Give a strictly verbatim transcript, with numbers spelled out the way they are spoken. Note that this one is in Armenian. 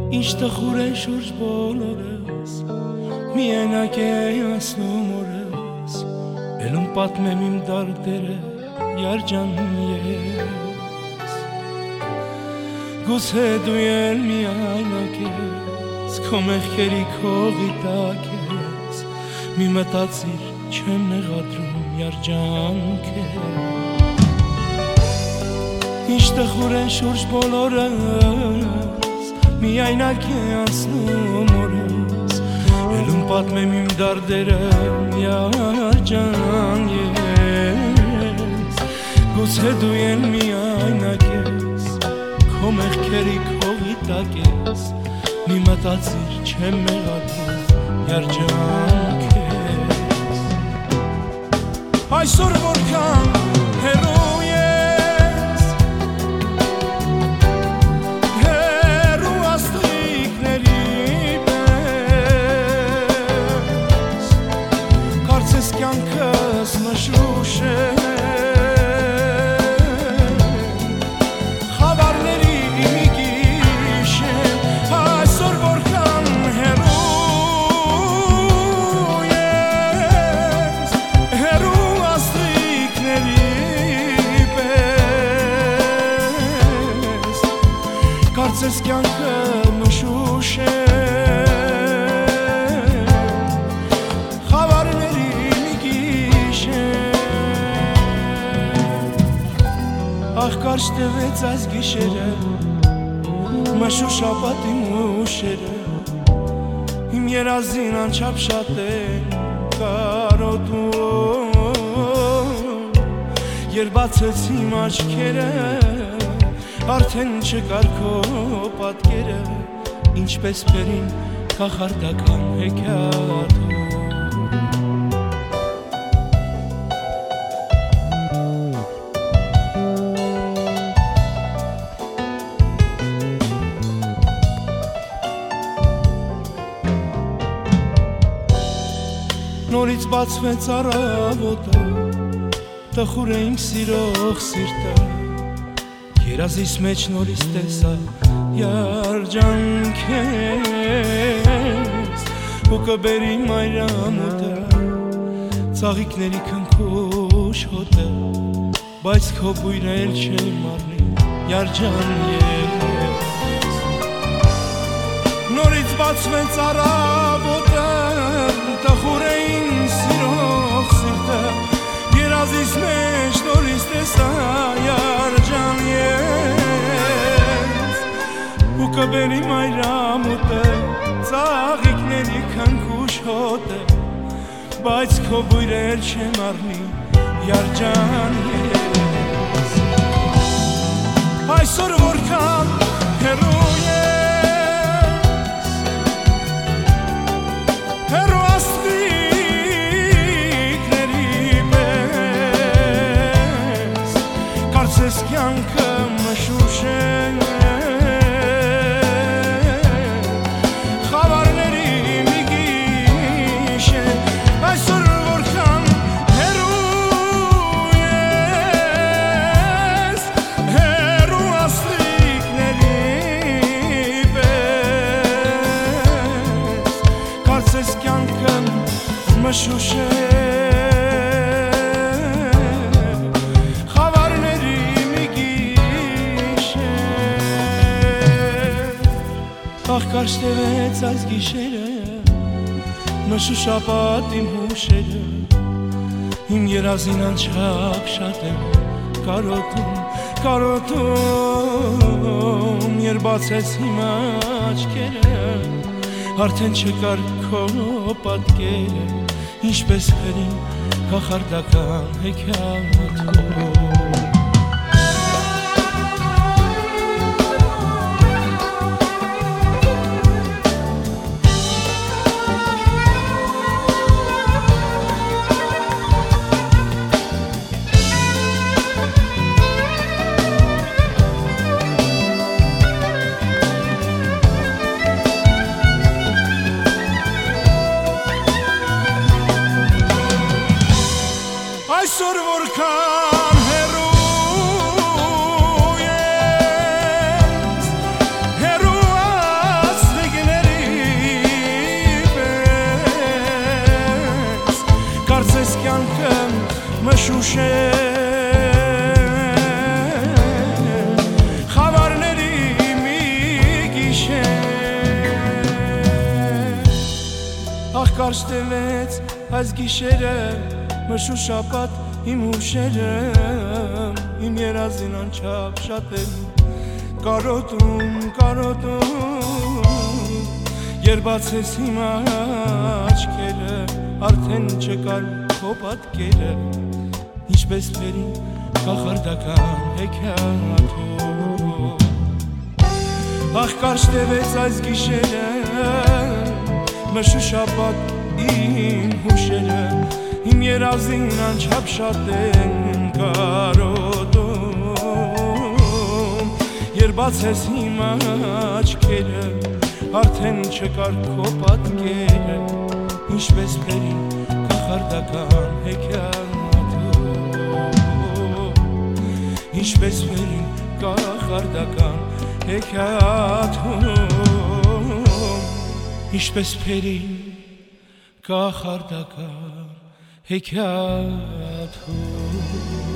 ինչ տխուր է շուրջ բոլորս, միայնակ է ասնում օրս, էլում պատմեմ իմ դարդերը երջան ես, գուցե դու էլ միայնակ ես, քո մեղքերի քողի տակ ես, մի մտածիր չեմ նեղադրում երջանք ես, ինչ տխուր է շուրջ բոլորս, միայնակ է անցնում օրս, էլում պատմեմ իմ դարդերը երջան ես, գուցե դու էլ միայնակ ես, քո մեղքերի քողի տակ ես, մի մտածիր չեմ մեղադրում երջանք ես, այսօր որքան հեռու կյանքս մշուշ է, խավարների մի գիշեր, այսօր որքան հեռու ես, հեռու աստղիկների պես, կարծես կյանքը մշուշ է, ախ կարճ տվեց այս գիշերը, մշուշ ապատի մուշերը, իմ երազին անչափ շատ են կարոտում, երբ բացեց իմ աչքերը, արդեն չկար քո պատկերը, ինչպես բերին կախարդական հեքիաթում, նորից բացվեց առավոտը, տխուր է իմ սիրող սիրտը, երազիս մեջ նորից տեսա երջանք ես, ու կբերի մայրամուտը, ծաղիկների քնքուշ հոտը, բայց քո բույրը էլ չեմ առնի երջան ես, նորից բացվեց առավոտը, տխուր է իմ սիրող սիրտը, երազիս մեջ նորից տեսա երջան ես, ու կբերի մայրամուտը, ծաղիկների քնքուշ հոտը, բայց քո բույրը էլ չեմ առնի երջան ես, այսօր որքան հեռու կյանքը մշուշ է, խավարների մի գիշեր, այսօր որքան հեռու ես, հեռու աստղիկների պես, կարծես կյանքը մշուշ է, ախ կարճ տևեց այս գիշերը, մշուշ ապատ իմ հուշերը, իմ երազին անչափ շատ եմ կարոտում, կարոտում, երբ բացեց իմ աչքերը, արդեն չկար քո պատկերը, ինչպես բերին կախարդական հեքիաթում, այսօր որքան մշուշե խավարների մի գիշե ախ կարճ տևեց այս գիշերը մշուշապատ իմ հուշերը իմ երազին անչափ շատ են կարոտում կարոտում երբ բացես իմ աչքերը արդեն չկար քո պատկերը ինչպես բերին կախարդական հեքիաթով ախ կարճ տևեց այս գիշերը մշուշապատ իմ հուշերը իմ երազին անչափ շատ են կարոտում երբ բացես իմ աչքերը արդեն չկար քո պատկերը ինչպես բերին կախարդական հեքիաթով ինչպես բերին կախարդական հեքիաթով ինչպես բերին կախարդական հեքիաթով